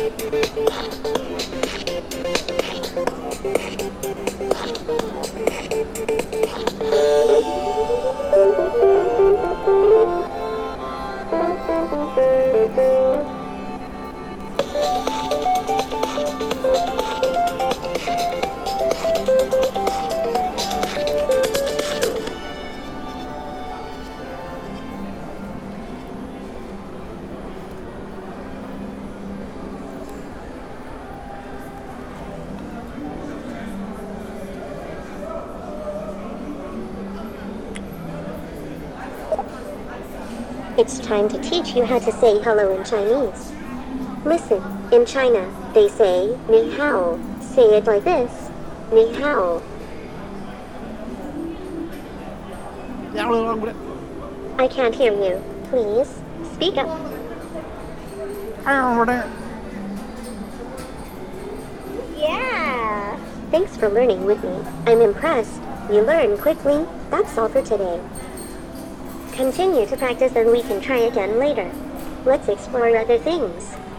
It's time to teach you how to say hello in Chinese. Listen, in China, they say, ni hao. Say it like this, ni hao. I can't hear you. Please, speak up. Yeah! Thanks for learning with me. I'm impressed. You learn quickly. That's all for today. Continue to practice and we can try again later. Let's explore other things.